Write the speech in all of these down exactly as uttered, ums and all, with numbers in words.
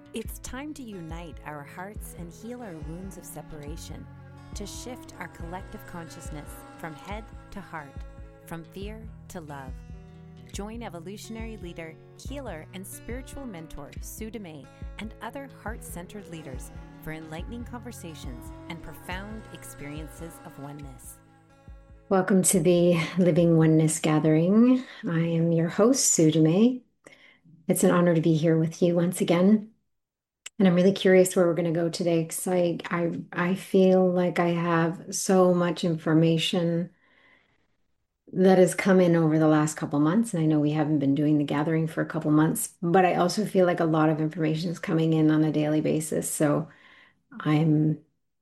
It's time to unite our hearts and heal our wounds of separation, to shift our collective consciousness from head to heart, from fear to love. Join evolutionary leader, healer, and spiritual mentor Sue Dumais and other heart-centered leaders for enlightening conversations and profound experiences of oneness. Welcome to the Living Oneness Gathering. I am your host, Sue Dumais. It's an honor to be here with you once again. And I'm really curious where we're going to go today because I, I, I feel like I have so much information that has come in over the last couple months. And I know we haven't been doing the gathering for a couple months, but I also feel like a lot of information is coming in on a daily basis. So I'm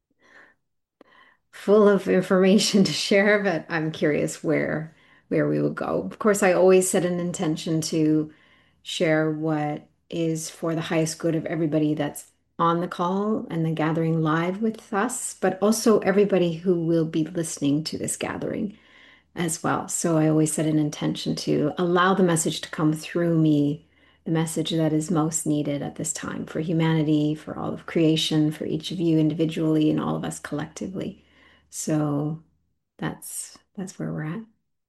full of information to share, but I'm curious where where we will go. Of course, I always set an intention to share what is for the highest good of everybody that's on the call and the gathering live with us, but also everybody who will be listening to this gathering as well. So I always set an intention to allow the message to come through me, the message that is most needed at this time for humanity, for all of creation, for each of you individually, and all of us collectively. So that's that's where we're at.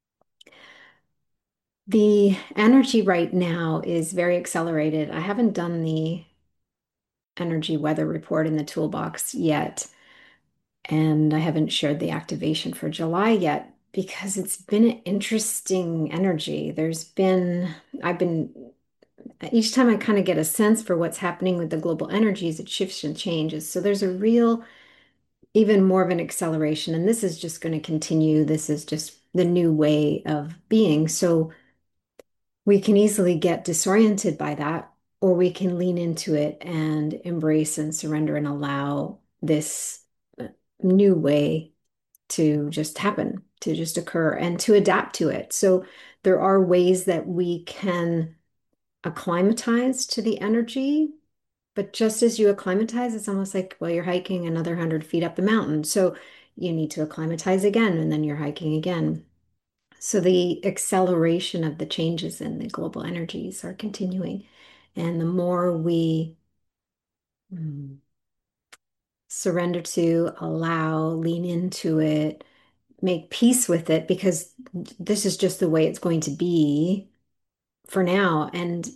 The energy right now is very accelerated. I haven't done the energy weather report in the toolbox yet, and I haven't shared the activation for July yet because it's been an interesting energy. There's been, I've been, each time I kind of get a sense for what's happening with the global energies, it shifts and changes. So there's a real, even more of an acceleration, and this is just going to continue. This is just the new way of being. So we can easily get disoriented by that, or we can lean into it and embrace and surrender and allow this uh, new way to just happen, to just occur, and to adapt to it. So there are ways that we can acclimatize to the energy, but just as you acclimatize, it's almost like, well, you're hiking another hundred feet up the mountain. So you need to acclimatize again, and then you're hiking again. So the acceleration of the changes in the global energies are continuing. And the more we mm, surrender to, allow, lean into it, make peace with it, because this is just the way it's going to be for now. And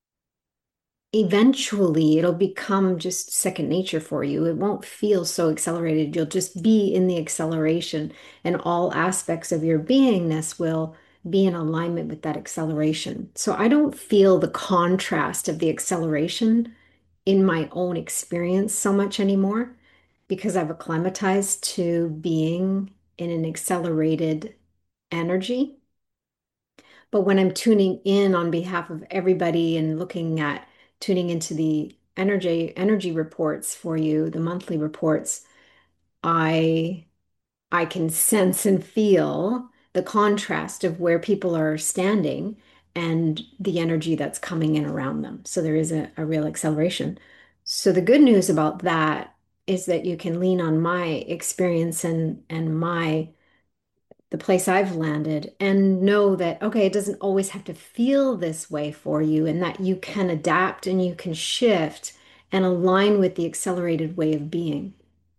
eventually it'll become just second nature for you. It won't feel so accelerated. You'll just be in the acceleration, and all aspects of your beingness will be in alignment with that acceleration. So I don't feel the contrast of the acceleration in my own experience so much anymore because I've acclimatized to being in an accelerated energy. But when I'm tuning in on behalf of everybody and looking at tuning into the energy energy reports for you, the monthly reports, I I can sense and feel the contrast of where people are standing and the energy that's coming in around them. So there is a, a real acceleration. So the good news about that is that you can lean on my experience and and my the place I've landed and know that, okay, it doesn't always have to feel this way for you, and that you can adapt and you can shift and align with the accelerated way of being.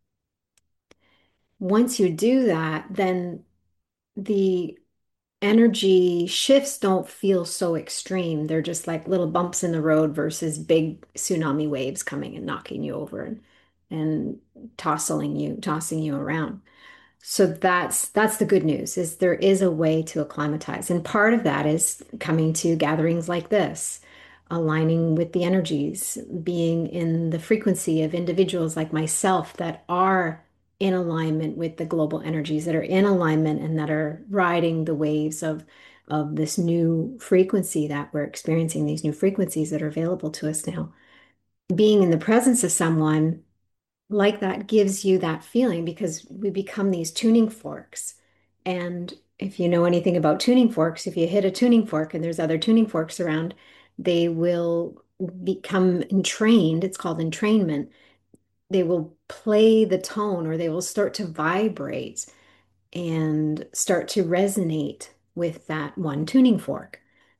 Once you do that, then the energy shifts don't feel so extreme. They're just like little bumps in the road versus big tsunami waves coming and knocking you over and, and tossing you, tossing you around. So that's that's the good news is there is a way to acclimatize. And part of that is coming to gatherings like this, aligning with the energies, being in the frequency of individuals like myself that are in alignment with the global energies, that are in alignment and that are riding the waves of of this new frequency that we're experiencing, these new frequencies that are available to us now. Being in the presence of someone like that gives you that feeling because we become these tuning forks. And if you know anything about tuning forks, if you hit a tuning fork and there's other tuning forks around, they will become entrained. It's called entrainment. They will play the tone or they will start to vibrate and start to resonate with that one tuning fork.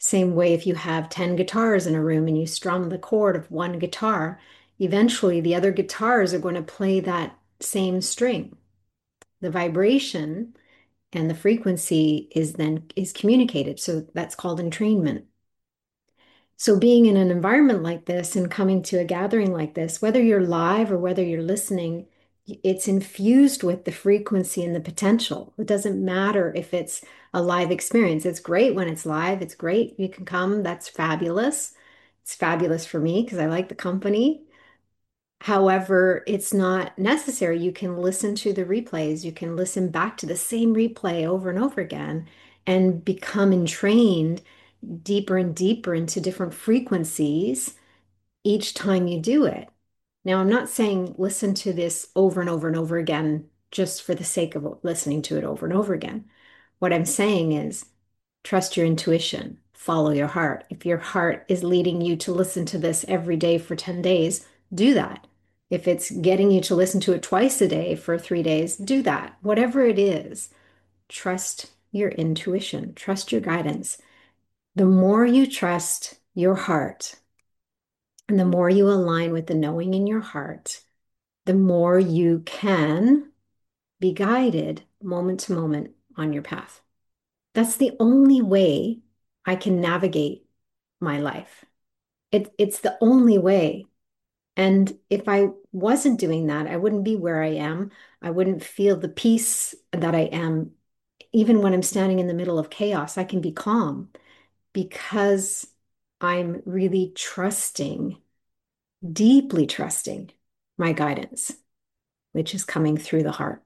Same way, if you have ten guitars in a room and you strum the chord of one guitar, eventually the other guitars are going to play that same string. The vibration and the frequency is then is communicated. So that's called entrainment. So being in an environment like this and coming to a gathering like this, whether you're live or whether you're listening, it's infused with the frequency and the potential. It doesn't matter if it's a live experience. It's great when it's live. It's great. You can come. That's fabulous. It's fabulous for me because I like the company. However, it's not necessary. You can listen to the replays. You can listen back to the same replay over and over again and become entrained deeper and deeper into different frequencies each time you do it. Now, I'm not saying listen to this over and over and over again just for the sake of listening to it over and over again. What I'm saying is trust your intuition, follow your heart. If your heart is leading you to listen to this every day for ten days, do that. If it's getting you to listen to it twice a day for three days, do that. Whatever it is, trust your intuition, trust your guidance. The more you trust your heart and the more you align with the knowing in your heart, the more you can be guided moment to moment on your path. That's the only way I can navigate my life. It, it's the only way. And if I wasn't doing that, I wouldn't be where I am. I wouldn't feel the peace that I am. Even when I'm standing in the middle of chaos, I can be calm because I'm really trusting, deeply trusting my guidance, which is coming through the heart.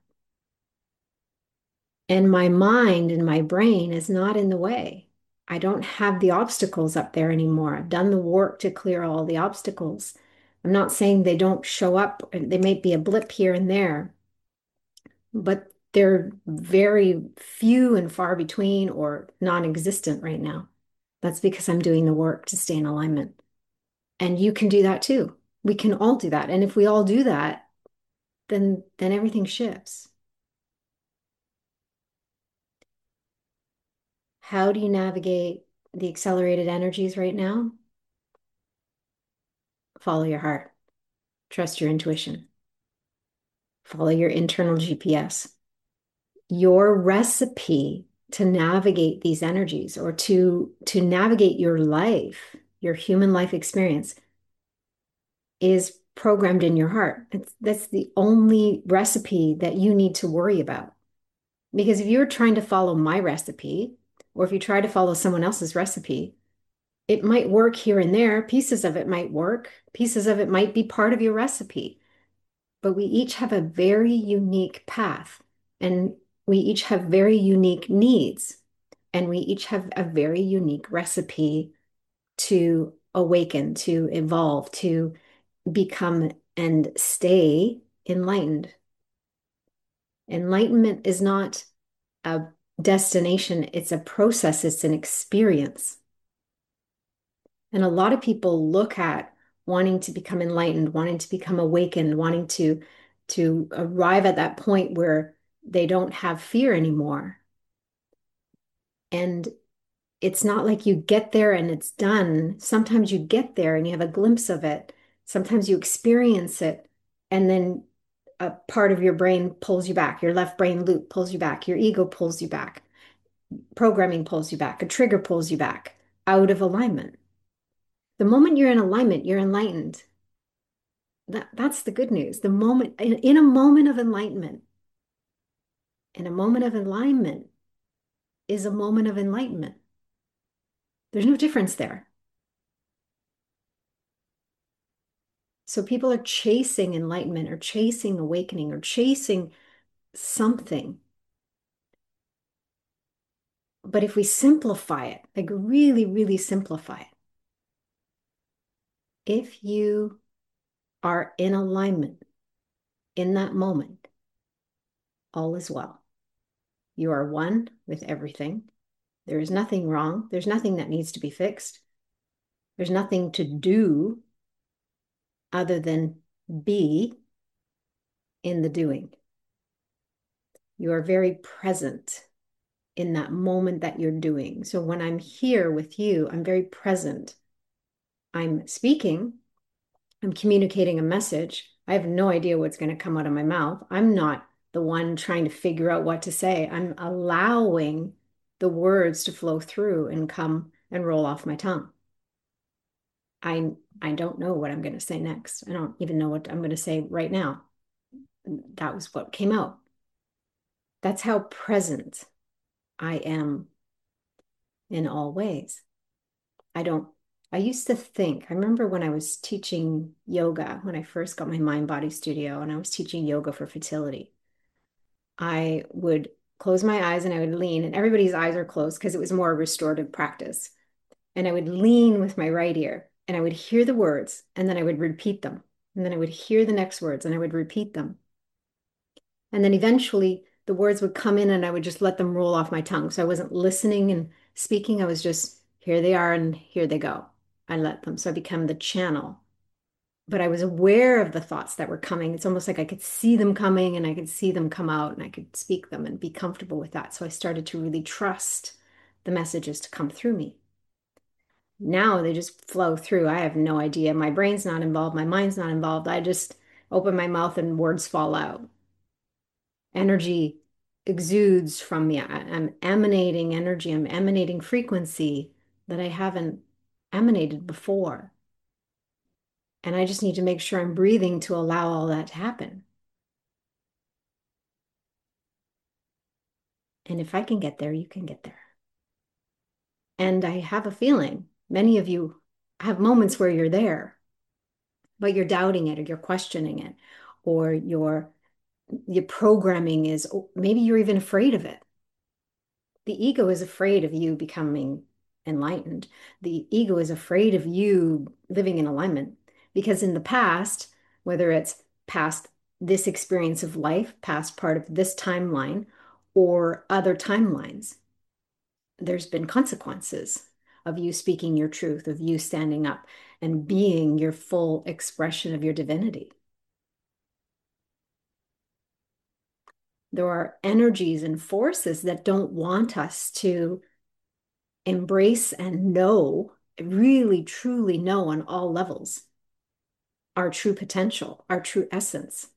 And my mind and my brain is not in the way. I don't have the obstacles up there anymore. I've done the work to clear all the obstacles. I'm not saying they don't show up. They may be a blip here and there, but they're very few and far between or non-existent right now. That's because I'm doing the work to stay in alignment. And you can do that too. We can all do that. And if we all do that, then then everything shifts. How do you navigate the accelerated energies right now? Follow your heart. Trust your intuition. Follow your internal G P S. Your recipe to navigate these energies or to, to navigate your life, your human life experience, is programmed in your heart. It's, that's the only recipe that you need to worry about. Because if you're trying to follow my recipe, or if you try to follow someone else's recipe, it might work here and there. Pieces of it might work. Pieces of it might be part of your recipe. But we each have a very unique path, and we each have very unique needs, and we each have a very unique recipe to awaken, to evolve, to become and stay enlightened. Enlightenment is not a destination, it's a process, it's an experience. And a lot of people look at wanting to become enlightened, wanting to become awakened, wanting to, to arrive at that point where they don't have fear anymore. And it's not like you get there and it's done. Sometimes you get there and you have a glimpse of it. Sometimes you experience it, and then a part of your brain pulls you back. Your left brain loop pulls you back. Your ego pulls you back. Programming pulls you back. A trigger pulls you back out of alignment. The moment you're in alignment, you're enlightened. That, that's the good news. The moment, in, in a moment of enlightenment, in a moment of alignment is a moment of enlightenment. There's no difference there. So people are chasing enlightenment or chasing awakening or chasing something. But if we simplify it, like really, really simplify it, if you are in alignment in that moment, all is well. You are one with everything. There is nothing wrong. There's nothing that needs to be fixed. There's nothing to do other than be in the doing. You are very present in that moment that you're doing. So when I'm here with you, I'm very present. I'm speaking, I'm communicating a message. I have no idea what's going to come out of my mouth. I'm not the one trying to figure out what to say. I'm allowing the words to flow through and come and roll off my tongue. I I don't know what I'm going to say next. I don't even know what I'm going to say right now. That was what came out. That's how present I am in all ways. I don't, I used to think, I remember when I was teaching yoga, when I first got my mind body studio and I was teaching yoga for fertility, I would close my eyes and I would lean, and everybody's eyes are closed because it was more a restorative practice. And I would lean with my right ear and I would hear the words and then I would repeat them. And then I would hear the next words and I would repeat them. And then eventually the words would come in and I would just let them roll off my tongue. So I wasn't listening and speaking. I was just, here they are and here they go. I let them. So I become the channel. But I was aware of the thoughts that were coming. It's almost like I could see them coming and I could see them come out and I could speak them and be comfortable with that. So I started to really trust the messages to come through me. Now they just flow through. I have no idea. My brain's not involved. My mind's not involved. I just open my mouth and words fall out. Energy exudes from me. I'm emanating energy. I'm emanating frequency that I haven't emanated before. And I just need to make sure I'm breathing to allow all that to happen. And if I can get there, you can get there. And I have a feeling many of you have moments where you're there, but you're doubting it or you're questioning it, or your your programming is, maybe you're even afraid of it. The ego is afraid of you becoming enlightened. The ego is afraid of you living in alignment because in the past, whether it's past this experience of life, past part of this timeline, or other timelines, there's been consequences of you speaking your truth, of you standing up and being your full expression of your divinity. There are energies and forces that don't want us to embrace and know, really, truly know on all levels, our true potential, our true essence.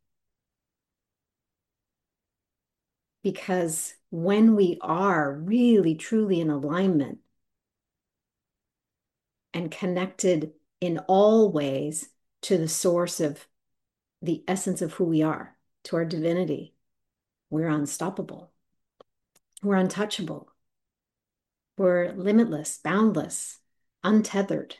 Because when we are really, truly in alignment and connected in all ways to the source of the essence of who we are, to our divinity, we're unstoppable. We're untouchable. We're limitless, boundless, untethered.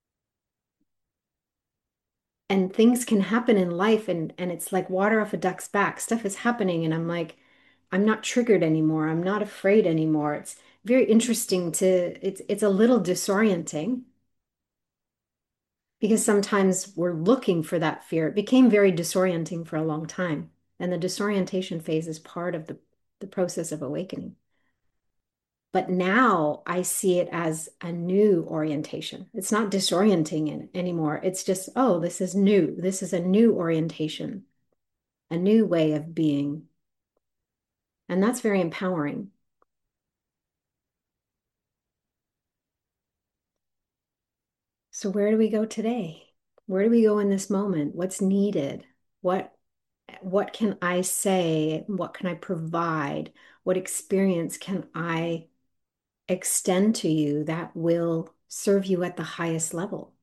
And things can happen in life and, and it's like water off a duck's back. Stuff is happening and I'm like, I'm not triggered anymore. I'm not afraid anymore. It's very interesting to, it's it's a little disorienting because sometimes we're looking for that fear. It became very disorienting for a long time. And the disorientation phase is part of the, the process of awakening. But now I see it as a new orientation. It's not disorienting anymore. It's just, oh, this is new. This is a new orientation, a new way of being. And that's very empowering. So where do we go today? Where do we go in this moment? What's needed? What, what can I say? What can I provide? What experience can I extend to you that will serve you at the highest level?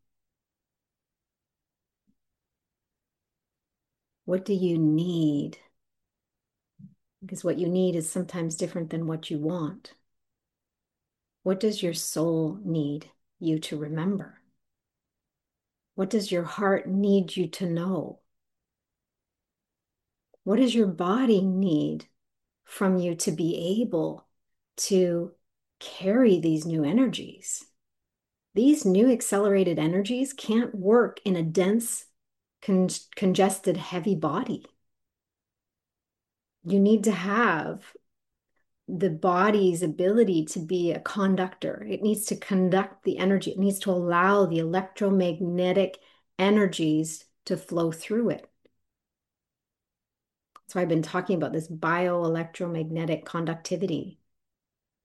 What do you need? Because what you need is sometimes different than what you want. What does your soul need you to remember? What does your heart need you to know? What does your body need from you to be able to carry these new energies? These new accelerated energies can't work in a dense, con congested, heavy body. You need to have the body's ability to be a conductor. It needs to conduct the energy. It needs to allow the electromagnetic energies to flow through it. So I've been talking about this bioelectromagnetic conductivity.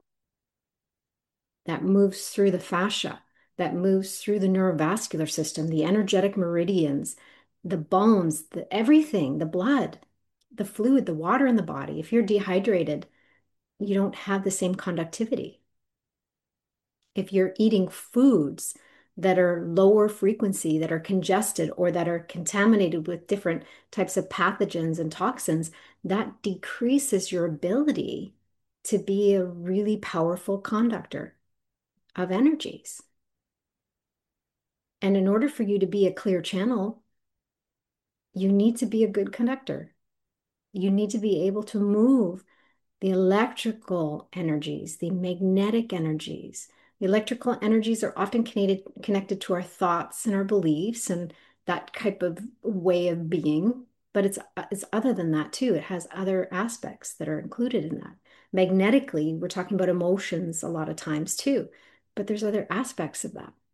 that moves through the fascia, that moves through the neurovascular system, the energetic meridians, the bones, the everything, the blood, the fluid, the water in the body. If you're dehydrated, you don't have the same conductivity. If you're eating foods that are lower frequency, that are congested, or that are contaminated with different types of pathogens and toxins, that decreases your ability to be a really powerful conductor of energies. And in order for you to be a clear channel, you need to be a good conductor. You need to be able to move the electrical energies, the magnetic energies. The electrical energies are often connected, connected to our thoughts and our beliefs and that type of way of being. But it's, it's other than that too. It has other aspects that are included in that. Magnetically, we're talking about emotions a lot of times too, but there's other aspects of that.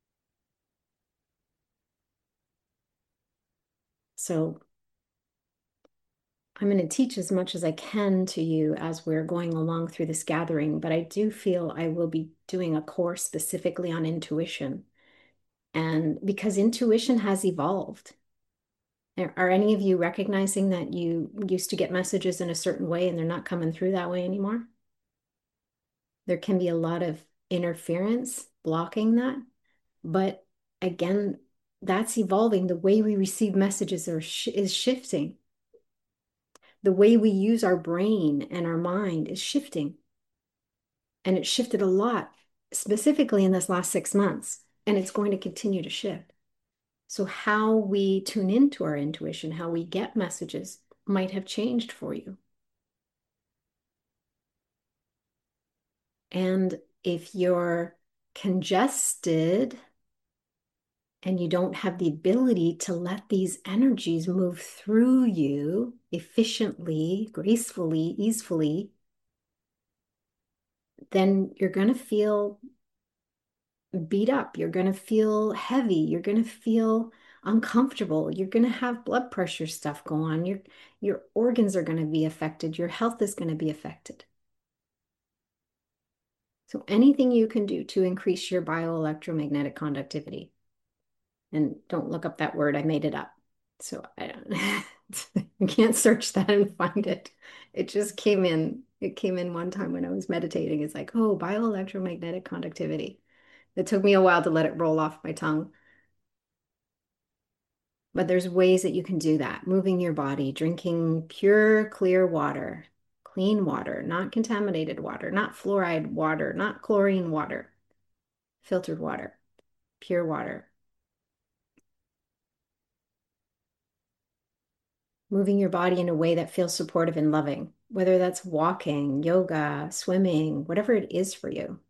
So I'm going to teach as much as I can to you as we're going along through this gathering, but I do feel I will be doing a course specifically on intuition. And because intuition has evolved. Are any of you recognizing that you used to get messages in a certain way and they're not coming through that way anymore? There can be a lot of interference blocking that. But again, that's evolving. The way we receive messages are sh is shifting. The way we use our brain and our mind is shifting. And it shifted a lot, specifically in this last six months, and it's going to continue to shift. So how we tune into our intuition, how we get messages might have changed for you. And if you're congested and you don't have the ability to let these energies move through you efficiently, gracefully, easily, then you're going to feel beat up. You're going to feel heavy. You're going to feel uncomfortable. You're going to have blood pressure stuff go on. Your, your organs are going to be affected. Your health is going to be affected. So anything you can do to increase your bioelectromagnetic conductivity. And don't look up that word, I made it up. So I don't, you can't search that and find it. It just came in. It came in one time when I was meditating. It's like, oh, bioelectromagnetic conductivity. It took me a while to let it roll off my tongue. But there's ways that you can do that. Moving your body, drinking pure, clear water, clean water, not contaminated water, not fluoride water, not chlorine water, filtered water, pure water. Moving your body in a way that feels supportive and loving, whether that's walking, yoga, swimming, whatever it is for you.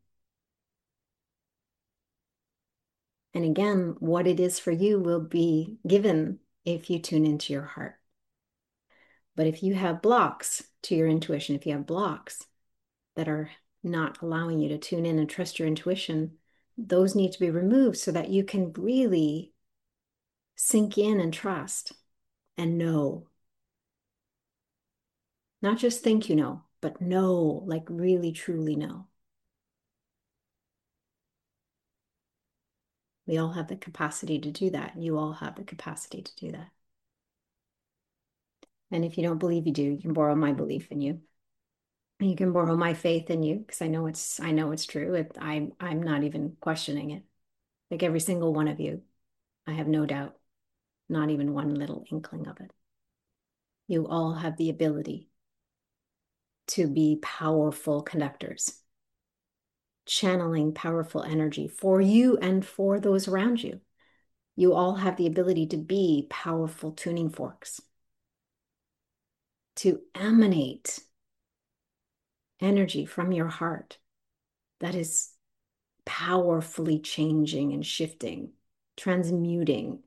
And again, what it is for you will be given if you tune into your heart. But if you have blocks to your intuition, if you have blocks that are not allowing you to tune in and trust your intuition, those need to be removed so that you can really sink in and trust and know. Not just think you know, but know, like really, truly know. We all have the capacity to do that. You all have the capacity to do that. And if you don't believe you do, you can borrow my belief in you. You can borrow my faith in you because I know it's I know it's true. It, I I'm not even questioning it. Like every single one of you, I have no doubt, not even one little inkling of it. You all have the ability to be powerful conductors, channeling powerful energy for you and for those around you. You all have the ability to be powerful tuning forks, to emanate energy from your heart that is powerfully changing and shifting, transmuting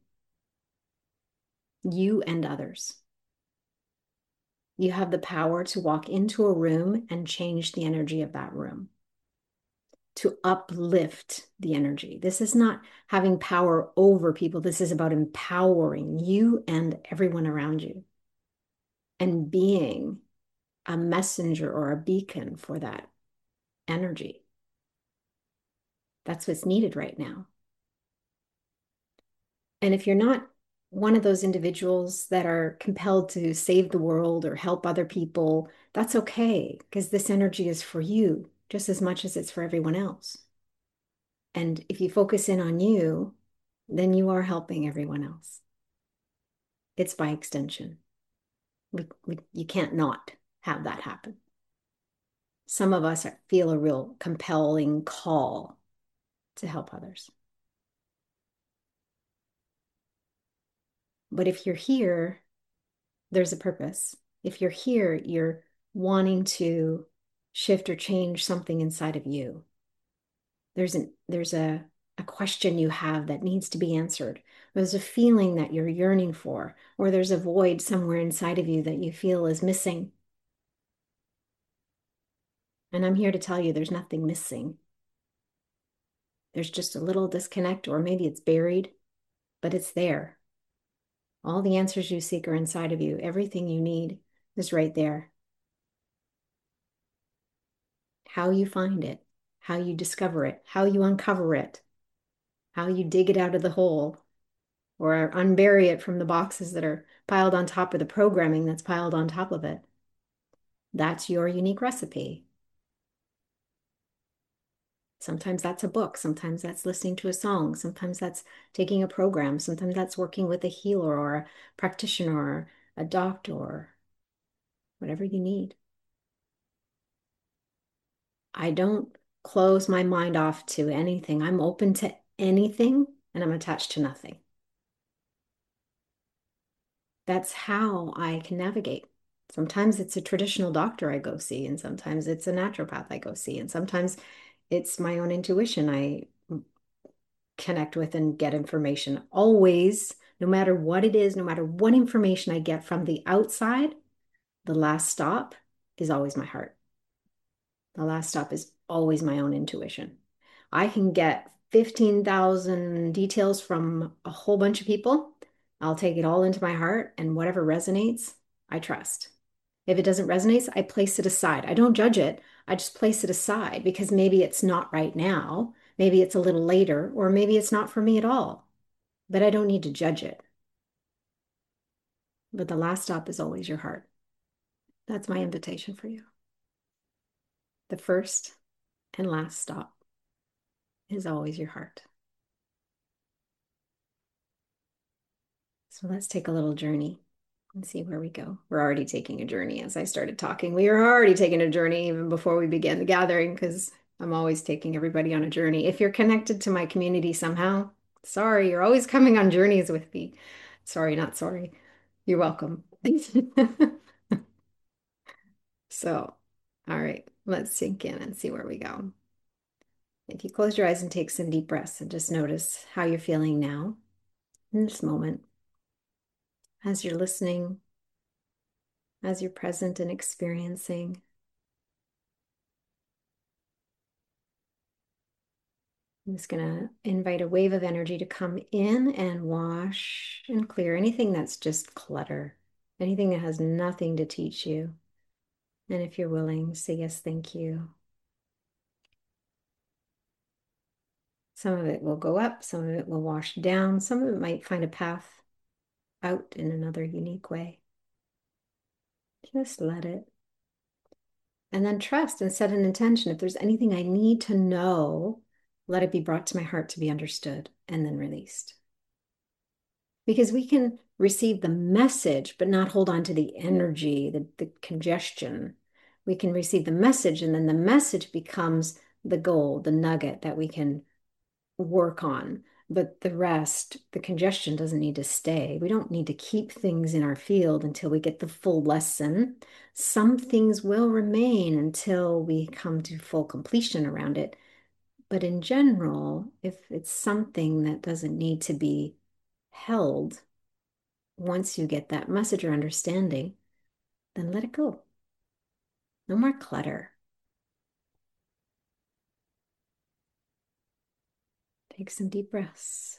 you and others. You have the power to walk into a room and change the energy of that room, to uplift the energy. This is not having power over people. This is about empowering you and everyone around you and being a messenger or a beacon for that energy. That's what's needed right now. And if you're not one of those individuals that are compelled to save the world or help other people, that's okay, because this energy is for you just as much as it's for everyone else. And if you focus in on you, then you are helping everyone else. It's by extension. We, we, you can't not have that happen. Some of us feel a real compelling call to help others. But if you're here, there's a purpose. If you're here, you're wanting to shift or change something inside of you. There's an there's a a question you have that needs to be answered. There's a feeling that you're yearning for, or there's a void somewhere inside of you that you feel is missing. And I'm here to tell you there's nothing missing. There's just a little disconnect, or maybe it's buried, but it's there. All the answers you seek are inside of you. Everything you need is right there. How you find it, how you discover it, how you uncover it, how you dig it out of the hole or unbury it from the boxes that are piled on top of the programming that's piled on top of it. That's your unique recipe. Sometimes that's a book. Sometimes that's listening to a song. Sometimes that's taking a program. Sometimes that's working with a healer or a practitioner or a doctor, whatever you need. I don't close my mind off to anything. I'm open to anything and I'm attached to nothing. That's how I can navigate. Sometimes it's a traditional doctor I go see, and sometimes it's a naturopath I go see, and sometimes it's my own intuition I connect with and get information. Always, no matter what it is, no matter what information I get from the outside, the last stop is always my heart. The last stop is always my own intuition. I can get fifteen thousand details from a whole bunch of people. I'll take it all into my heart, and whatever resonates, I trust. If it doesn't resonate, I place it aside. I don't judge it. I just place it aside because maybe it's not right now. Maybe it's a little later, or maybe it's not for me at all. But I don't need to judge it. But the last stop is always your heart. That's my invitation for you. The first and last stop is always your heart. So let's take a little journey and see where we go. We're already taking a journey as I started talking. We were already taking a journey even before we began the gathering because I'm always taking everybody on a journey. If you're connected to my community somehow, sorry, you're always coming on journeys with me. Sorry, not sorry. You're welcome. So, all right, let's sink in and see where we go. If you close your eyes and take some deep breaths and just notice how you're feeling now in this moment as you're listening, as you're present and experiencing. I'm just going to invite a wave of energy to come in and wash and clear anything that's just clutter, anything that has nothing to teach you. And if you're willing, say yes, thank you. Some of it will go up, some of it will wash down, some of it might find a path out in another unique way. Just let it. And then trust and set an intention. If there's anything I need to know, let it be brought to my heart to be understood and then released. Because we can receive the message, but not hold on to the energy, the, the congestion. We can receive the message, and then the message becomes the goal, the nugget that we can work on. But the rest, the congestion doesn't need to stay. We don't need to keep things in our field until we get the full lesson. Some things will remain until we come to full completion around it. But in general, if it's something that doesn't need to be held, once you get that message or understanding, then let it go. No more clutter. Take some deep breaths.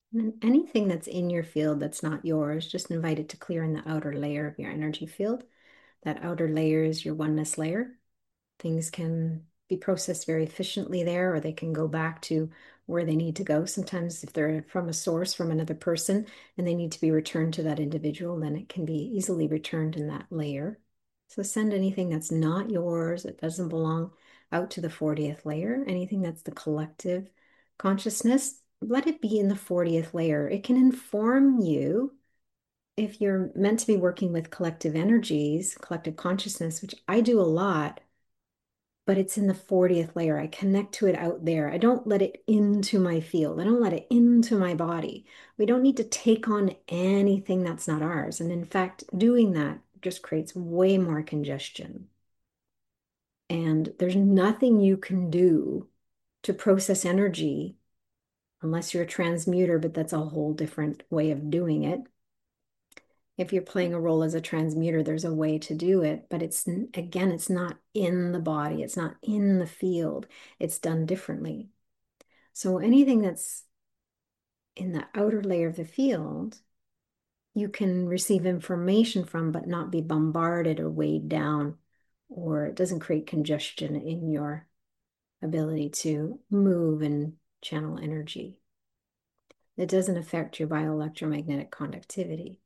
And anything that's in your field that's not yours, just invite it to clear in the outer layer of your energy field. That outer layer is your oneness layer. Things can be processed very efficiently there, or they can go back to where they need to go. Sometimes if they're from a source, from another person, and they need to be returned to that individual, then it can be easily returned in that layer. So send anything that's not yours, it doesn't belong, out to the fortieth layer. Anything that's the collective consciousness, let it be in the fortieth layer. It can inform you if you're meant to be working with collective energies, collective consciousness, which I do a lot, but it's in the fortieth layer. I connect to it out there. I don't let it into my field. I don't let it into my body. We don't need to take on anything that's not ours. And in fact, doing that just creates way more congestion. And there's nothing you can do to process energy unless you're a transmuter, but that's a whole different way of doing it. If you're playing a role as a transmuter, there's a way to do it, but it's, again, it's not in the body, it's not in the field, it's done differently. So anything that's in the outer layer of the field, you can receive information from, but not be bombarded or weighed down, or it doesn't create congestion in your ability to move and channel energy. It doesn't affect your bioelectromagnetic conductivity.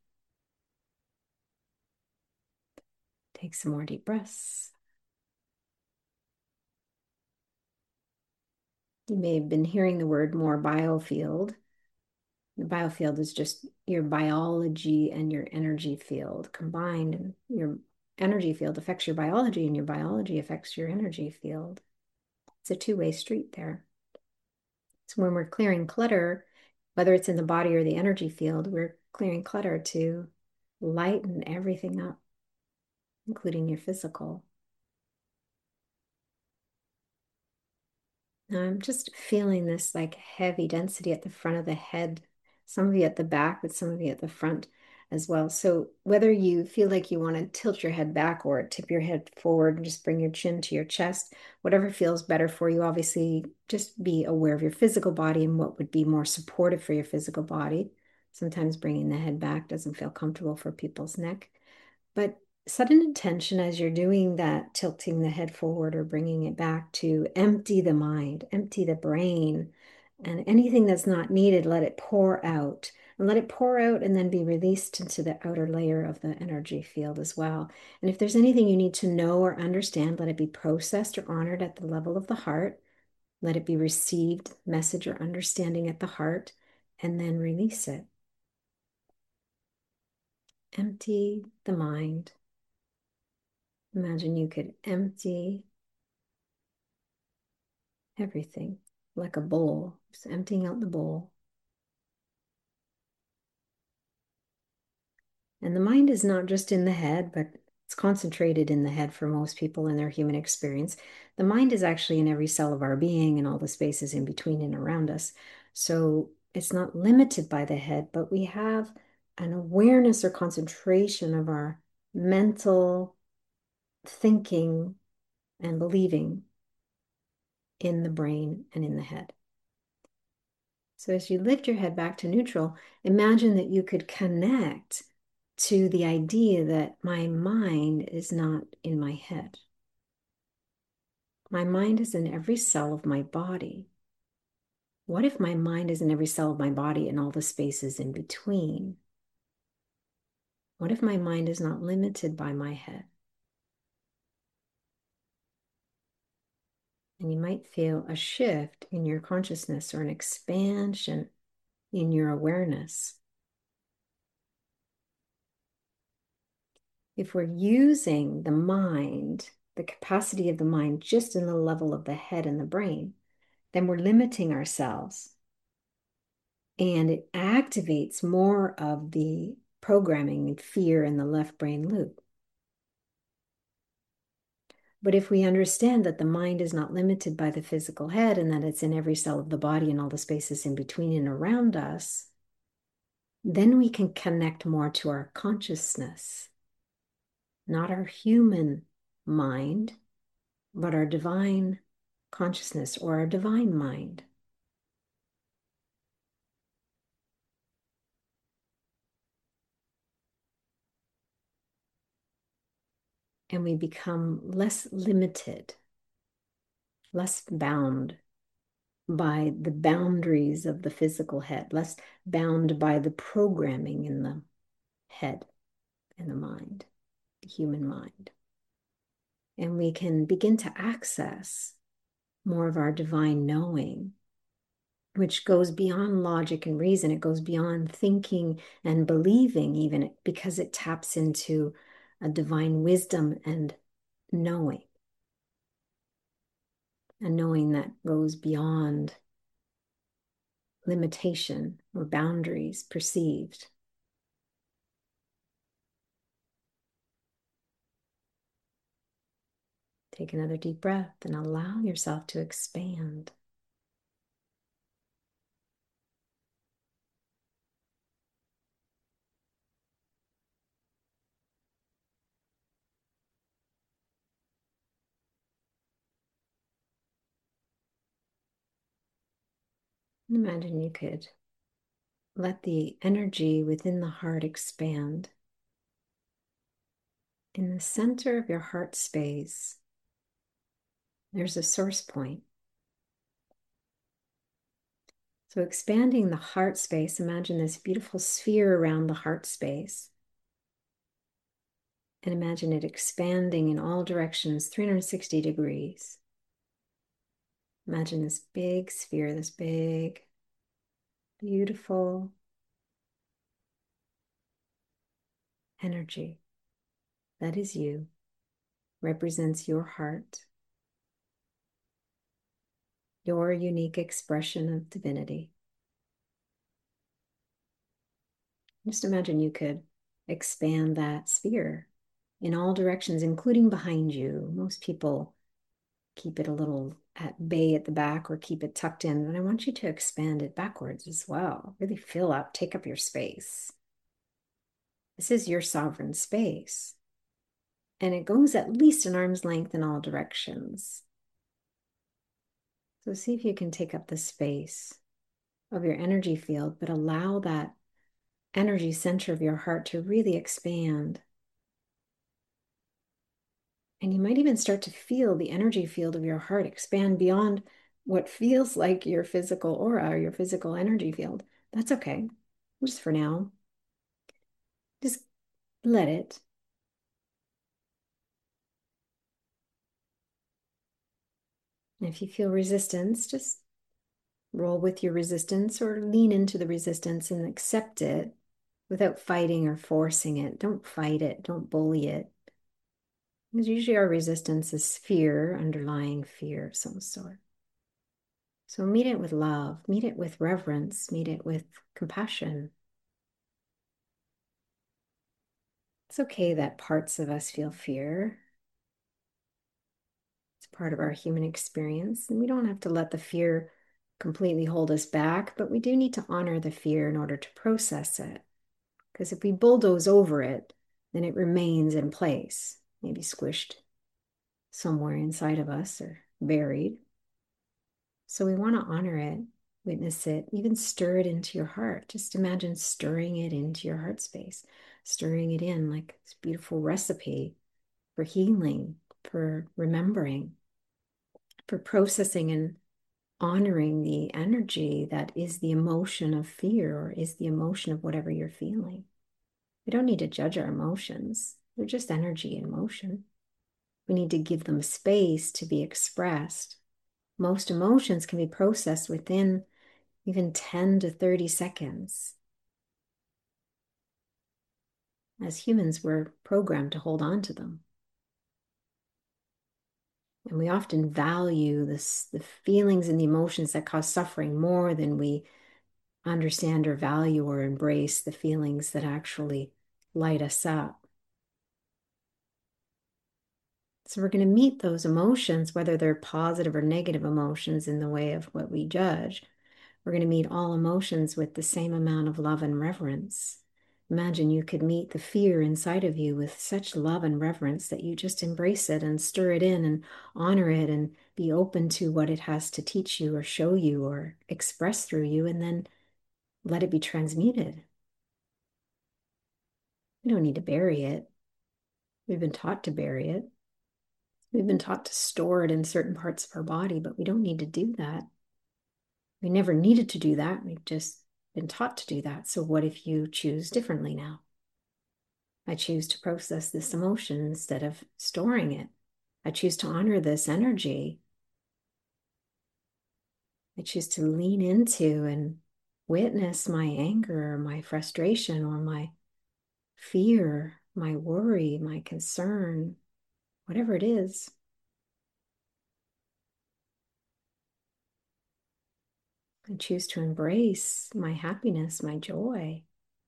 Take some more deep breaths. You may have been hearing the word more biofield. The biofield is just your biology and your energy field combined. And your energy field affects your biology, and your biology affects your energy field. It's a two-way street there. So when we're clearing clutter, whether it's in the body or the energy field, we're clearing clutter to lighten everything up, including your physical. Now I'm just feeling this like heavy density at the front of the head, some of you at the back, but some of you at the front as well. So whether you feel like you want to tilt your head back or tip your head forward and just bring your chin to your chest, whatever feels better for you, obviously just be aware of your physical body and what would be more supportive for your physical body. Sometimes bringing the head back doesn't feel comfortable for people's neck, but set an intention as you're doing that, tilting the head forward or bringing it back, to empty the mind, empty the brain, and anything that's not needed, let it pour out. And let it pour out and then be released into the outer layer of the energy field as well. And if there's anything you need to know or understand, let it be processed or honored at the level of the heart. Let it be received, message or understanding at the heart, and then release it. Empty the mind. Imagine you could empty everything like a bowl, just emptying out the bowl. And the mind is not just in the head, but it's concentrated in the head for most people in their human experience. The mind is actually in every cell of our being and all the spaces in between and around us. So it's not limited by the head, but we have an awareness or concentration of our mental thinking and believing in the brain and in the head. So as you lift your head back to neutral, imagine that you could connect to the idea that my mind is not in my head. My mind is in every cell of my body. What if my mind is in every cell of my body and all the spaces in between? What if my mind is not limited by my head? And you might feel a shift in your consciousness or an expansion in your awareness. If we're using the mind, the capacity of the mind, just in the level of the head and the brain, then we're limiting ourselves. And it activates more of the programming and fear in the left brain loop. But if we understand that the mind is not limited by the physical head and that it's in every cell of the body and all the spaces in between and around us, then we can connect more to our consciousness, not our human mind, but our divine consciousness or our divine mind. and we become less limited, less bound by the boundaries of the physical head, less bound by the programming in the head, in the mind, the human mind. And we can begin to access more of our divine knowing, which goes beyond logic and reason. It goes beyond thinking and believing, even because it taps into a divine wisdom and knowing. A knowing that goes beyond limitation or boundaries perceived. Take another deep breath and allow yourself to expand. Imagine you could let the energy within the heart expand. In the center of your heart space, there's a source point. So expanding the heart space, imagine this beautiful sphere around the heart space. And imagine it expanding in all directions, three hundred sixty degrees. Imagine this big sphere, this big, beautiful energy that is you, represents your heart, your unique expression of divinity. Just imagine you could expand that sphere in all directions, including behind you. Most people keep it a little at bay at the back or keep it tucked in, but I want you to expand it backwards as well. Really fill up, take up your space. This is your sovereign space. And it goes at least an arm's length in all directions. So see if you can take up the space of your energy field, but allow that energy center of your heart to really expand. And you might even start to feel the energy field of your heart expand beyond what feels like your physical aura or your physical energy field. That's okay. Just for now. Just let it. And if you feel resistance, just roll with your resistance or lean into the resistance and accept it without fighting or forcing it. Don't fight it. Don't bully it. Because usually our resistance is fear, underlying fear of some sort. So meet it with love, meet it with reverence, meet it with compassion. It's okay that parts of us feel fear. It's part of our human experience, and we don't have to let the fear completely hold us back, but we do need to honor the fear in order to process it. Because if we bulldoze over it, then it remains in place, maybe squished somewhere inside of us or buried. So we want to honor it, witness it, even stir it into your heart. Just imagine stirring it into your heart space, stirring it in like this beautiful recipe for healing, for remembering, for processing and honoring the energy that is the emotion of fear or is the emotion of whatever you're feeling. We don't need to judge our emotions. They're just energy in motion. We need to give them space to be expressed. Most emotions can be processed within even ten to thirty seconds. As humans, we're programmed to hold on to them. And we often value this, the feelings and the emotions that cause suffering more than we understand or value or embrace the feelings that actually light us up. So we're going to meet those emotions, whether they're positive or negative emotions in the way of what we judge. We're going to meet all emotions with the same amount of love and reverence. Imagine you could meet the fear inside of you with such love and reverence that you just embrace it and stir it in and honor it and be open to what it has to teach you or show you or express through you, and then let it be transmuted. You don't need to bury it. We've been taught to bury it. We've been taught to store it in certain parts of our body, but we don't need to do that. We never needed to do that. We've just been taught to do that. So what if you choose differently now? I choose to process this emotion instead of storing it. I choose to honor this energy. I choose to lean into and witness my anger, or my frustration, or my fear, my worry, my concern, whatever it is. I choose to embrace my happiness, my joy.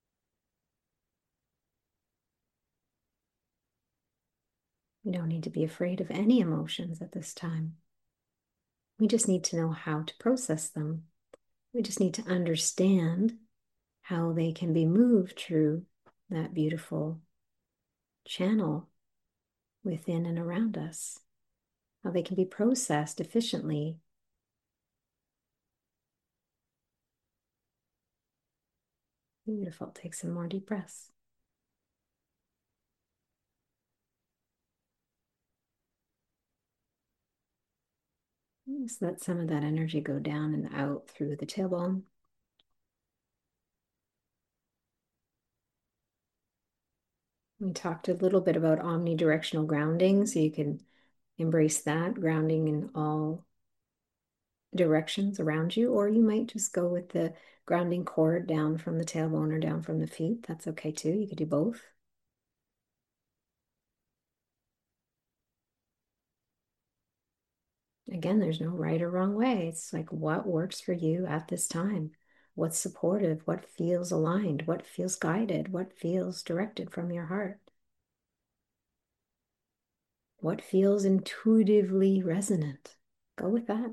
We don't need to be afraid of any emotions at this time. We just need to know how to process them. We just need to understand how they can be moved through that beautiful channel within and around us, how they can be processed efficiently. Beautiful. Take some more deep breaths. Just let some of that energy go down and out through the tailbone. We talked a little bit about omnidirectional grounding, so you can embrace that, grounding in all directions around you, or you might just go with the grounding cord down from the tailbone or down from the feet. That's okay too. You could do both. Again, there's no right or wrong way. It's like what works for you at this time. What's supportive? What feels aligned? What feels guided? What feels directed from your heart? What feels intuitively resonant? Go with that.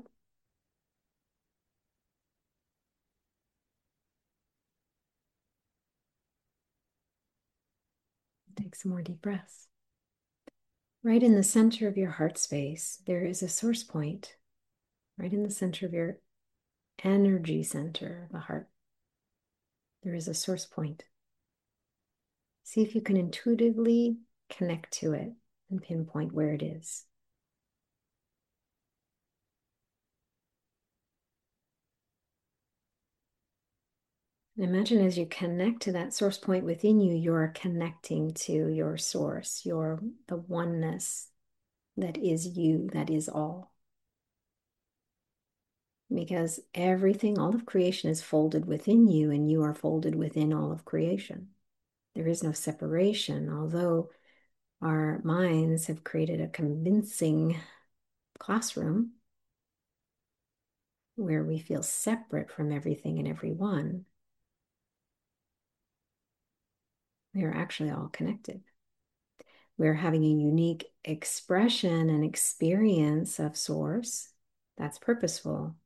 Take some more deep breaths. Right in the center of your heart space, there is a source point. Right in the center of your energy center, the heart, there is a source point. See if you can intuitively connect to it and pinpoint where it is. And imagine as you connect to that source point within you, you're connecting to your source, your the oneness that is you, that is all. Because everything, all of creation is folded within you, and you are folded within all of creation. There is no separation, although our minds have created a convincing classroom where we feel separate from everything and everyone. We are actually all connected. We're having a unique expression and experience of Source that's purposeful.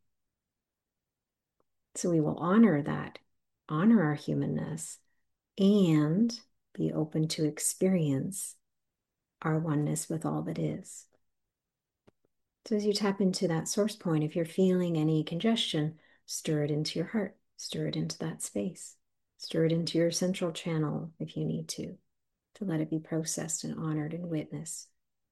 So we will honor that, honor our humanness, and be open to experience our oneness with all that is. So as you tap into that source point, if you're feeling any congestion, stir it into your heart, stir it into that space, stir it into your central channel if you need to, to let it be processed and honored and witnessed.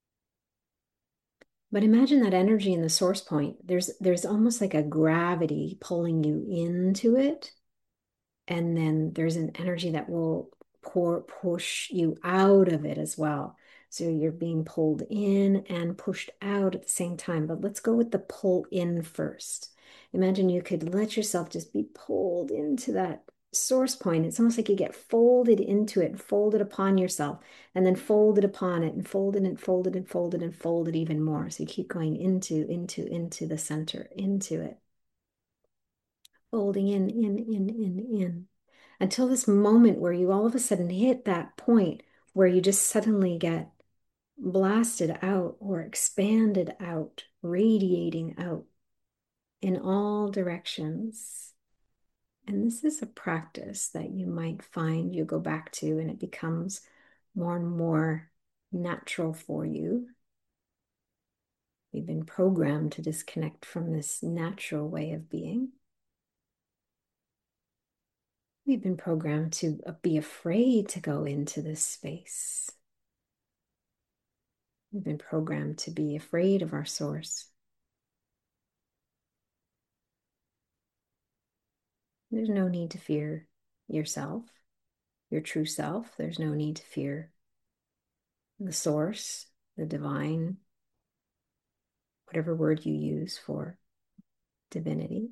But imagine that energy in the source point. There's, there's almost like a gravity pulling you into it. And then there's an energy that will pour, push you out of it as well. So you're being pulled in and pushed out at the same time. But let's go with the pull in first. Imagine you could let yourself just be pulled into that source point. It's almost like you get folded into it, folded upon yourself, and then folded upon it, and folded and folded and folded and folded even more. So you keep going into, into, into the center, into it. Folding in, in, in, in, in. Until this moment where you all of a sudden hit that point where you just suddenly get blasted out or expanded out, radiating out in all directions. And this is a practice that you might find you go back to, and it becomes more and more natural for you. We've been programmed to disconnect from this natural way of being. We've been programmed to be afraid to go into this space. We've been programmed to be afraid of our source. There's no need to fear yourself, your true self. There's no need to fear the source, the divine, whatever word you use for divinity.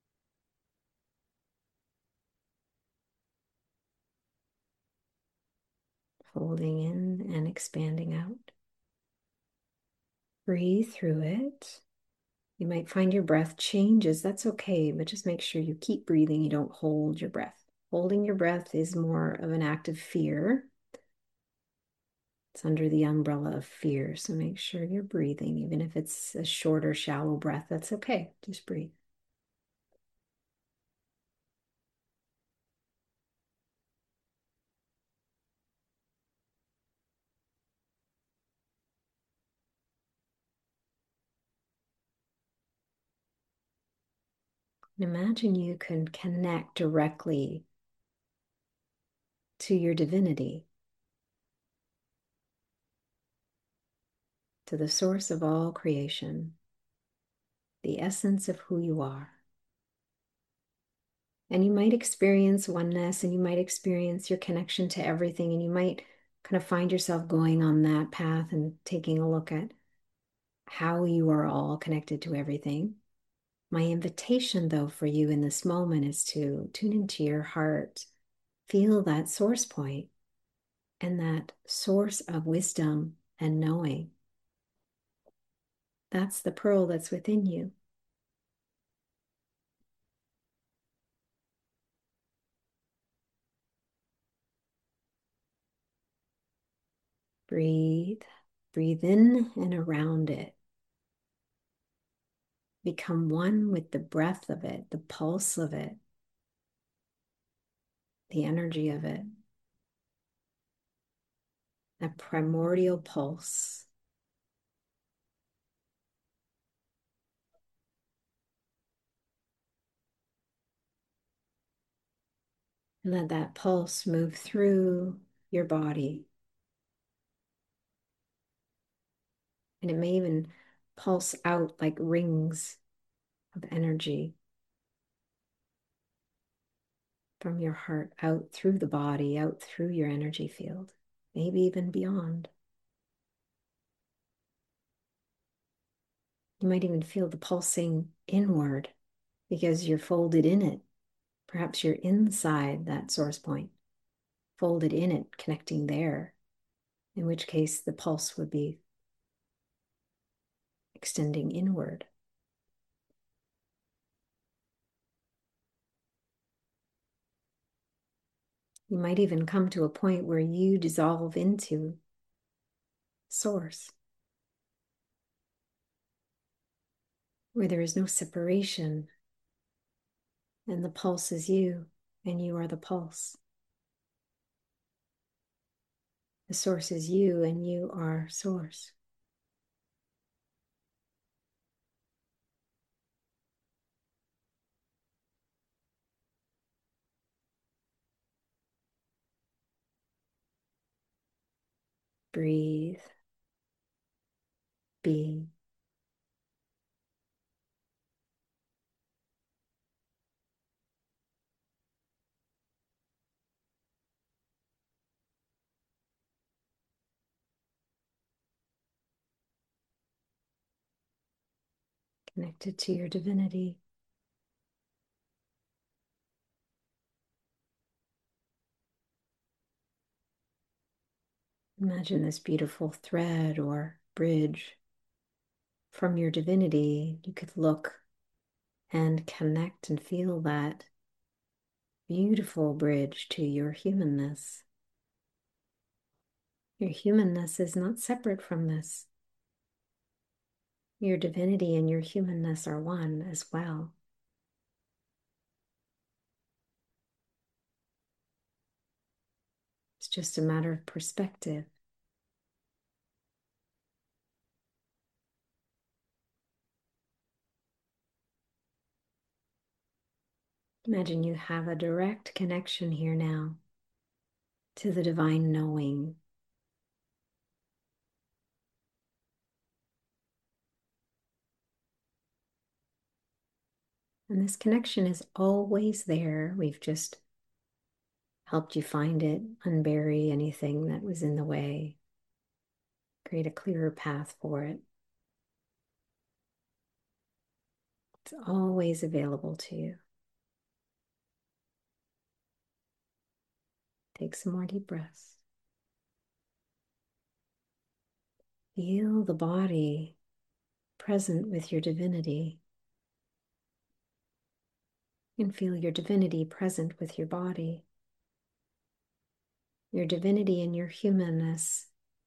Folding in and expanding out. Breathe through it. You might find your breath changes. That's okay, but just make sure you keep breathing. You don't hold your breath. Holding your breath is more of an act of fear. It's under the umbrella of fear. So make sure you're breathing, even if it's a shorter, shallow breath. That's okay. Just breathe. Imagine you can connect directly to your divinity, to the source of all creation, the essence of who you are. And you might experience oneness, and you might experience your connection to everything, and you might kind of find yourself going on that path and taking a look at how you are all connected to everything. My invitation, though, for you in this moment is to tune into your heart, feel that source point and that source of wisdom and knowing. That's the pearl that's within you. Breathe, breathe in and around it. Become one with the breath of it, the pulse of it, the energy of it. That primordial pulse. And let that pulse move through your body. And it may even pulse out like rings of energy from your heart out through the body, out through your energy field, maybe even beyond. You might even feel the pulsing inward because you're folded in it. Perhaps you're inside that source point, folded in it, connecting there, in which case the pulse would be extending inward. You might even come to a point where you dissolve into source, where there is no separation, and the pulse is you, and you are the pulse. The source is you, and you are source. Breathe, be. Connected to your divinity. Imagine this beautiful thread or bridge from your divinity. You could look and connect and feel that beautiful bridge to your humanness. Your humanness is not separate from this. Your divinity and your humanness are one as well. It's just a matter of perspective. Imagine you have a direct connection here now to the divine knowing. And this connection is always there. We've just helped you find it, unbury anything that was in the way, create a clearer path for it. It's always available to you. Take some more deep breaths. Feel the body present with your divinity. And feel your divinity present with your body. Your divinity and your humanness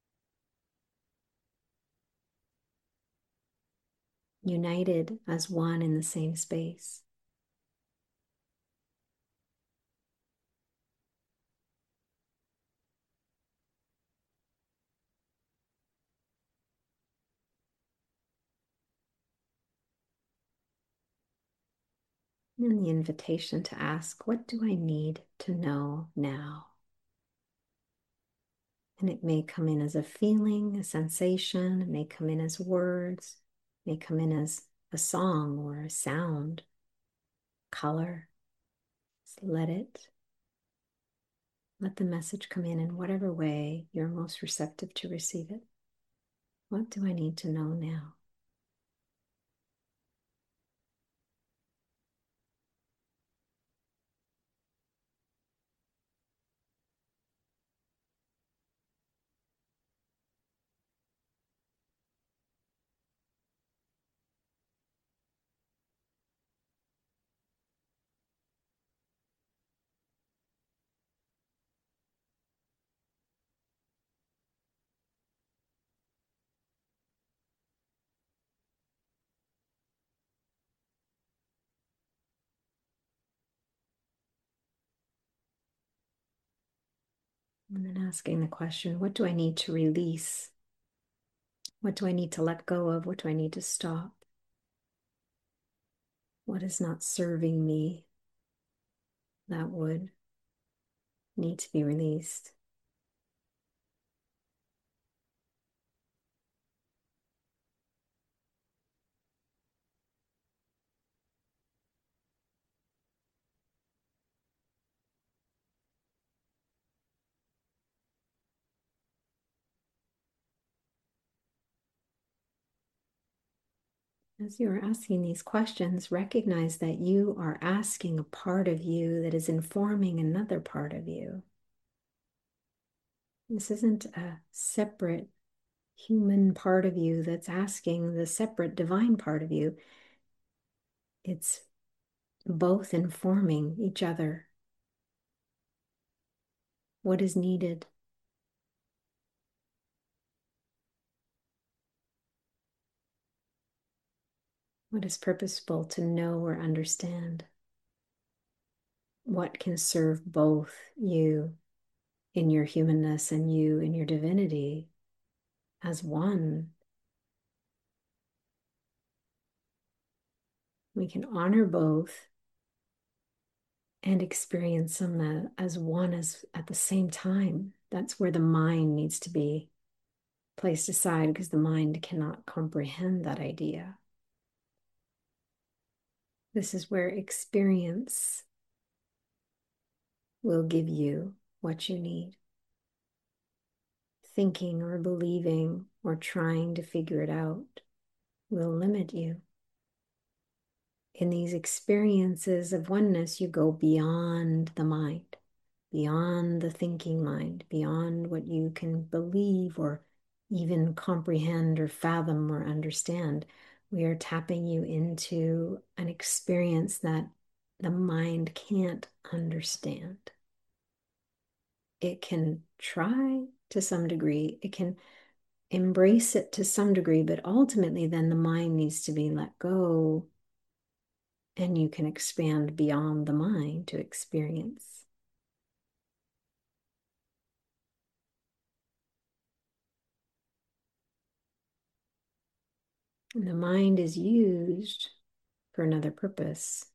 united as one in the same space. And the invitation to ask, what do I need to know now? And it may come in as a feeling, a sensation, it may come in as words, it may come in as a song or a sound, color. Just let it, let the message come in in whatever way you're most receptive to receive it. What do I need to know now? And then asking the question, what do I need to release? What do I need to let go of? What do I need to stop? What is not serving me that would need to be released? As you are asking these questions, recognize that you are asking a part of you that is informing another part of you. This isn't a separate human part of you that's asking the separate divine part of you. It's both informing each other. What is needed? What is purposeful to know or understand? What can serve both you in your humanness and you in your divinity as one? We can honor both and experience them as one as at the same time. That's where the mind needs to be placed aside, because the mind cannot comprehend that idea. This is where experience will give you what you need. Thinking or believing or trying to figure it out will limit you. In these experiences of oneness, you go beyond the mind, beyond the thinking mind, beyond what you can believe or even comprehend or fathom or understand. We are tapping you into an experience that the mind can't understand. It can try to some degree, it can embrace it to some degree, but ultimately then the mind needs to be let go, and you can expand beyond the mind to experience. And the mind is used for another purpose.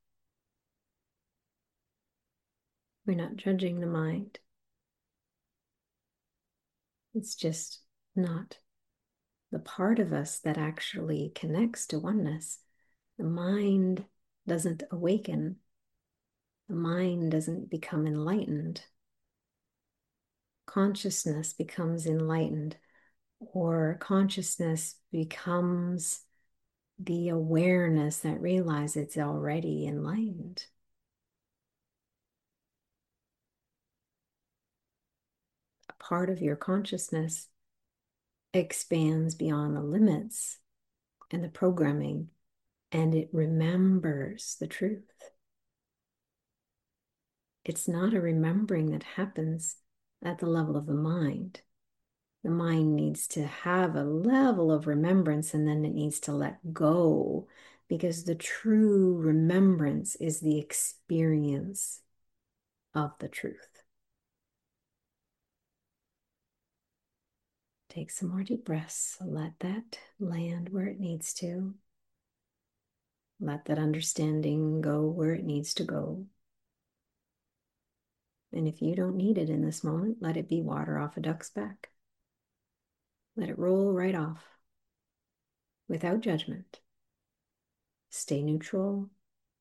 We're not judging the mind. It's just not the part of us that actually connects to oneness. The mind doesn't awaken. The mind doesn't become enlightened. Consciousness becomes enlightened, or consciousness becomes the awareness that realizes it's already enlightened. A part of your consciousness expands beyond the limits and the programming, and it remembers the truth. It's not a remembering that happens at the level of the mind. The mind needs to have a level of remembrance, and then it needs to let go, because the true remembrance is the experience of the truth. Take some more deep breaths. Let that land where it needs to. Let that understanding go where it needs to go. And if you don't need it in this moment, let it be water off a duck's back. Let it roll right off without judgment. Stay neutral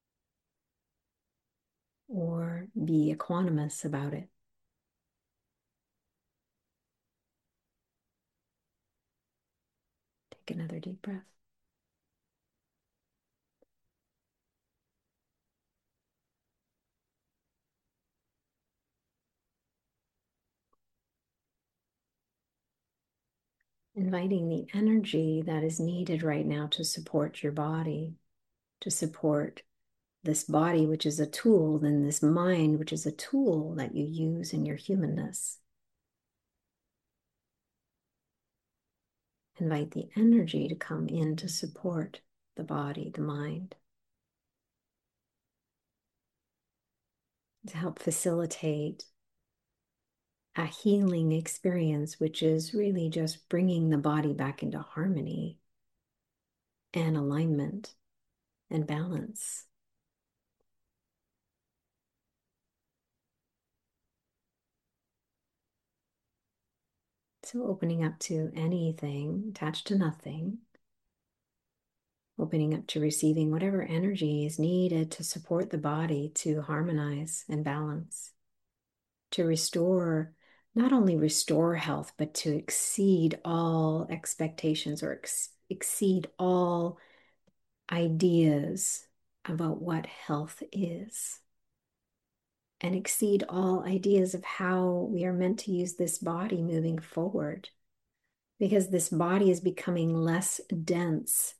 or be equanimous about it. Take another deep breath. Inviting the energy that is needed right now to support your body, to support this body, which is a tool, then this mind, which is a tool that you use in your humanness. Invite the energy to come in to support the body, the mind, to help facilitate a healing experience, which is really just bringing the body back into harmony and alignment and balance. So opening up to anything, attached to nothing, opening up to receiving whatever energy is needed to support the body to harmonize and balance, to restore, not only restore health, but to exceed all expectations or ex- exceed all ideas about what health is, and exceed all ideas of how we are meant to use this body moving forward, because this body is becoming less dense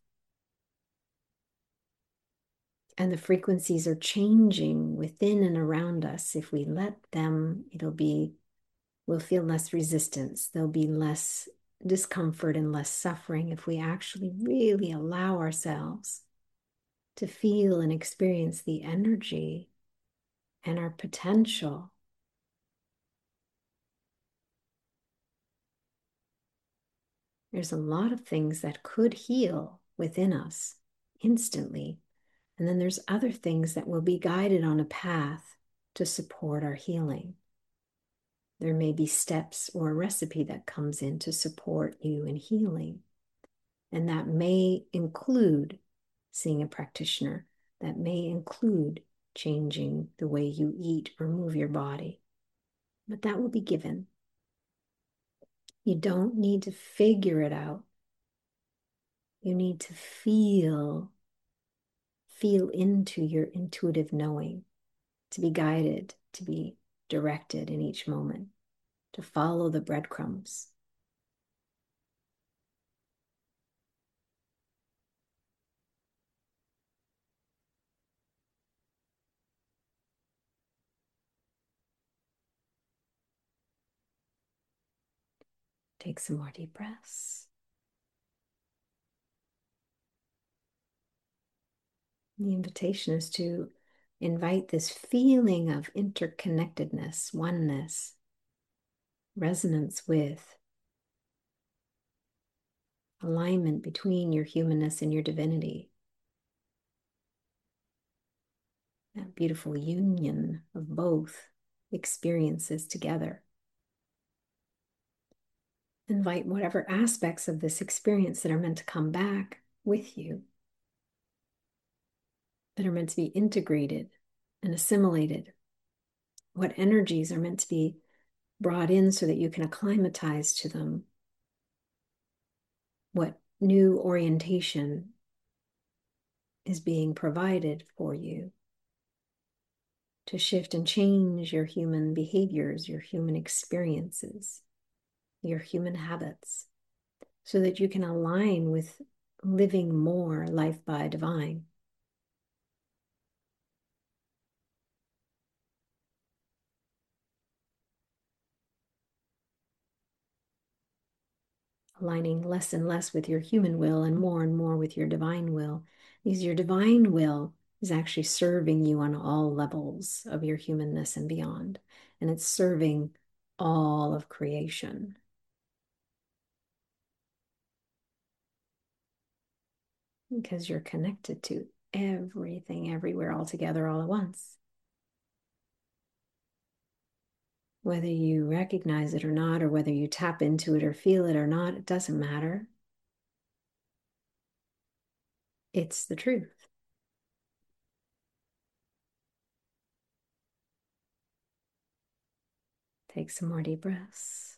and the frequencies are changing within and around us. If we let them, it'll be, we'll feel less resistance. There'll be less discomfort and less suffering if we actually really allow ourselves to feel and experience the energy and our potential. There's a lot of things that could heal within us instantly. And then there's other things that will be guided on a path to support our healing. There may be steps or a recipe that comes in to support you in healing. And that may include seeing a practitioner. That may include changing the way you eat or move your body. But that will be given. You don't need to figure it out. You need to feel, feel into your intuitive knowing, to be guided, to be directed in each moment, to follow the breadcrumbs. Take some more deep breaths. The invitation is to invite this feeling of interconnectedness, oneness, resonance with, alignment between your humanness and your divinity. That beautiful union of both experiences together. Invite whatever aspects of this experience that are meant to come back with you. that are meant to be integrated and assimilated, what energies are meant to be brought in so that you can acclimatize to them, what new orientation is being provided for you to shift and change your human behaviors, your human experiences, your human habits, so that you can align with living more life by divine. Aligning less and less with your human will and more and more with your divine will, because your divine will is actually serving you on all levels of your humanness and beyond. And it's serving all of creation. Because you're connected to everything, everywhere, all together, all at once. Whether you recognize it or not, or whether you tap into it or feel it or not, it doesn't matter. It's the truth. Take some more deep breaths.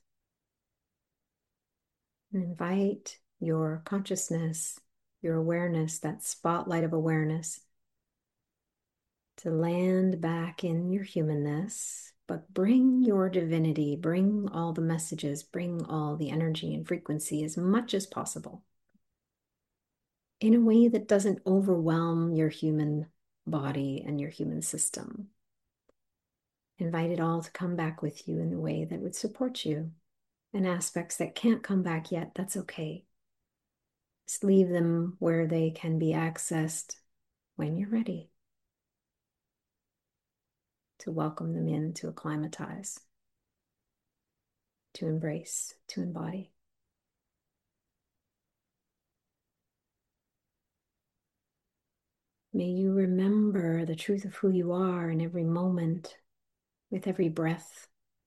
And invite your consciousness, your awareness, that spotlight of awareness, to land back in your humanness, but bring your divinity, bring all the messages, bring all the energy and frequency as much as possible in a way that doesn't overwhelm your human body and your human system. Invite it all to come back with you in a way that would support you. And aspects that can't come back yet, that's okay. Just leave them where they can be accessed when you're ready to welcome them in, to acclimatize, to embrace, to embody. May you remember the truth of who you are in every moment, with every breath.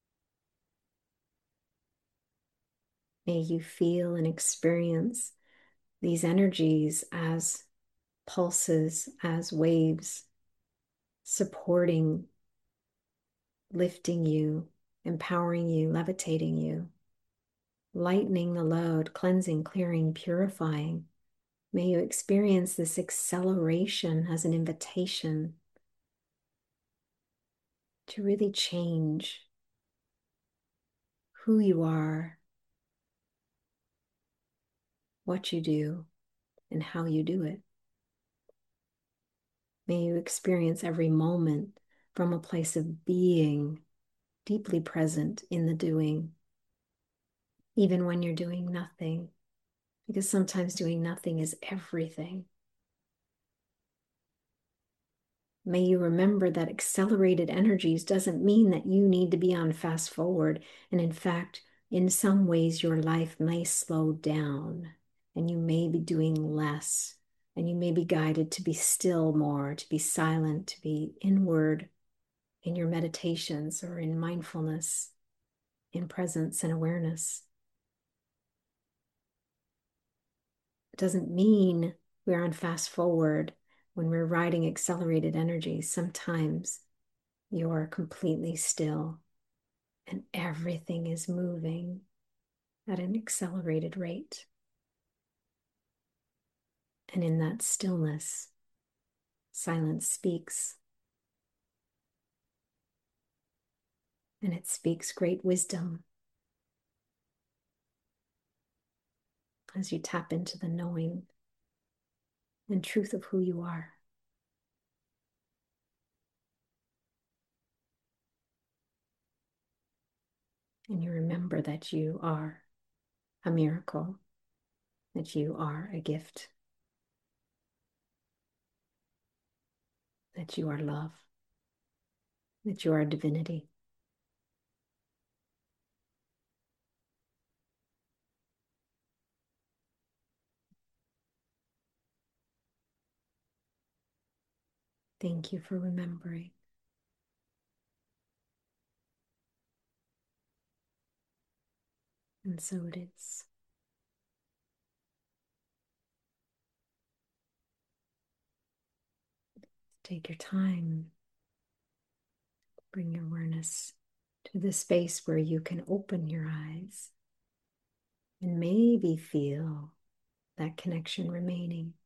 May you feel and experience these energies as pulses, as waves, supporting, lifting you, empowering you, levitating you, lightening the load, cleansing, clearing, purifying. May you experience this acceleration as an invitation to really change who you are, what you do, and how you do it. May you experience every moment from a place of being deeply present in the doing, even when you're doing nothing, because sometimes doing nothing is everything. May you remember that accelerated energies doesn't mean that you need to be on fast forward. And in fact, in some ways, your life may slow down and you may be doing less, and you may be guided to be still more, to be silent, to be inward in your meditations or in mindfulness, in presence and awareness. It doesn't mean we're on fast forward when we're riding accelerated energy. Sometimes you're completely still and everything is moving at an accelerated rate. And in that stillness, silence speaks. And it speaks great wisdom as you tap into the knowing and truth of who you are. And you remember that you are a miracle, that you are a gift, that you are love, that you are divinity. Thank you for remembering. And so it is. Take your time. Bring your awareness to the space where you can open your eyes and maybe feel that connection remaining.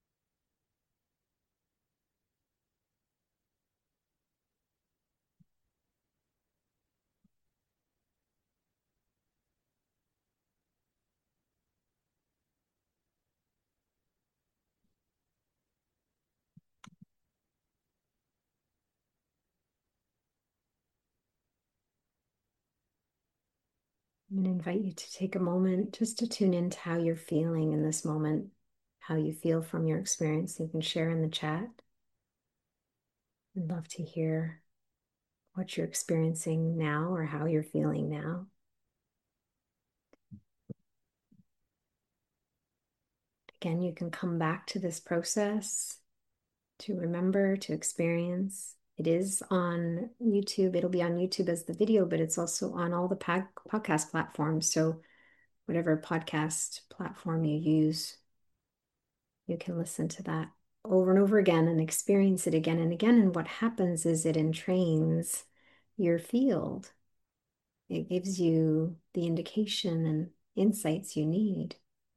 I'm going to invite you to take a moment just to tune into how you're feeling in this moment, how you feel from your experience. You can share in the chat. I'd love to hear what you're experiencing now or how you're feeling now. Again, you can come back to this process to remember, to experience. It is on YouTube. It'll be on YouTube as the video, but it's also on all the pod podcast platforms. So whatever podcast platform you use, you can listen to that over and over again and experience it again and again. And what happens is it entrains your field. It gives you the indication and insights you need,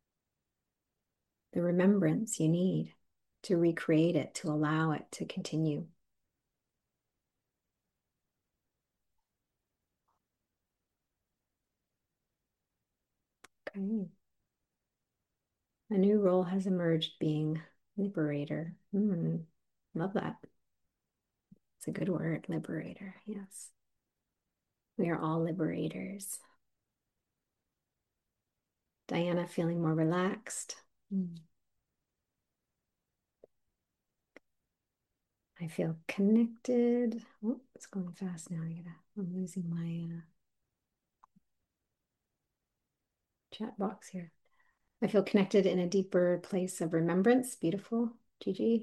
the remembrance you need to recreate it, to allow it to continue. Okay. A new role has emerged, being liberator. Hmm. Love that. It's a good word, liberator. Yes. We are all liberators. Diana feeling more relaxed. Hmm. I feel connected. Oh, it's going fast now. I gotta, I'm losing my uh, chat box here. I feel connected in a deeper place of remembrance. Beautiful, Gigi.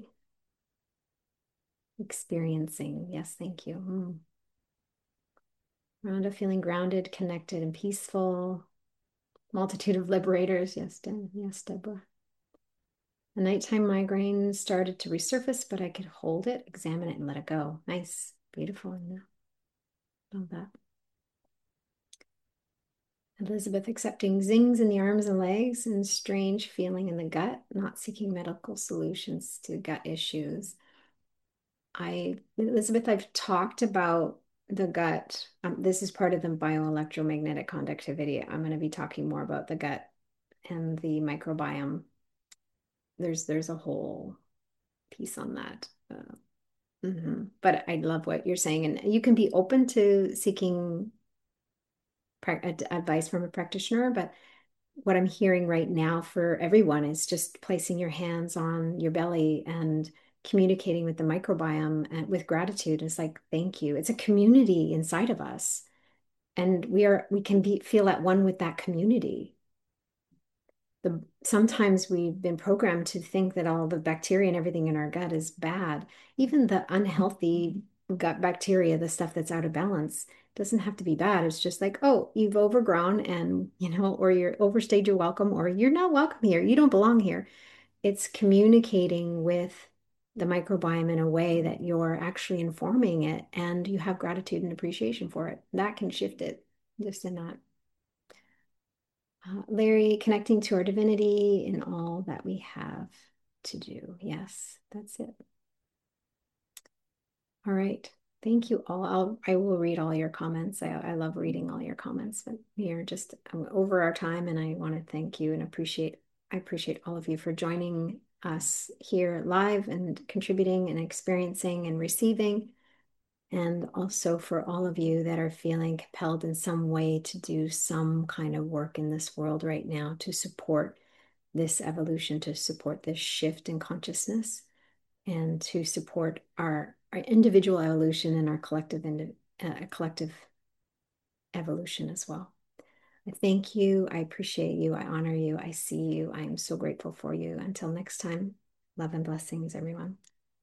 Experiencing. Yes, thank you. Mm. Rhonda feeling grounded, connected, and peaceful. Multitude of liberators. Yes, De yes, Deborah. The nighttime migraine started to resurface, but I could hold it, examine it, and let it go. Nice. Beautiful. Love that. Elizabeth accepting zings in the arms and legs and strange feeling in the gut, not seeking medical solutions to gut issues. I, Elizabeth, I've talked about the gut. Um, this is part of the bioelectromagnetic conductivity. I'm going to be talking more about the gut and the microbiome. There's there's a whole piece on that. Uh, mm-hmm. But I love what you're saying, and you can be open to seeking advice from a practitioner, but what I'm hearing right now for everyone is just placing your hands on your belly and communicating with the microbiome and with gratitude. It's like, thank you. It's a community inside of us. And we are, we can be, feel at one with that community. The, sometimes we've been programmed to think that all the bacteria and everything in our gut is bad. Even the unhealthy gut bacteria, the stuff that's out of balance, doesn't have to be bad. It's just like, oh, you've overgrown and, you know, or you're overstayed your welcome, or you're not welcome here. You don't belong here. It's communicating with the microbiome in a way that you're actually informing it and you have gratitude and appreciation for it. That can shift it just in that. Uh, Larry, connecting to our divinity in all that we have to do. Yes, that's it. All right. Thank you all. I'll, I will read all your comments. I, I love reading all your comments, but we are just um, over our time, and I want to thank you and appreciate, I appreciate all of you for joining us here live and contributing and experiencing and receiving. And also for all of you that are feeling compelled in some way to do some kind of work in this world right now to support this evolution, to support this shift in consciousness, and to support our, our individual evolution and our collective, uh, collective evolution as well. I thank you. I appreciate you. I honor you. I see you. I am so grateful for you. Until next time, love and blessings, everyone.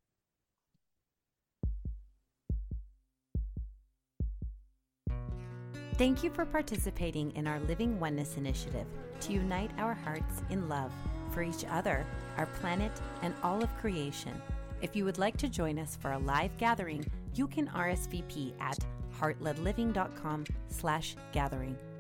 Thank you for participating in our Living Oneness initiative to unite our hearts in love for each other, our planet, and all of creation. If you would like to join us for a live gathering, you can R S V P at heartledliving.com slash gathering.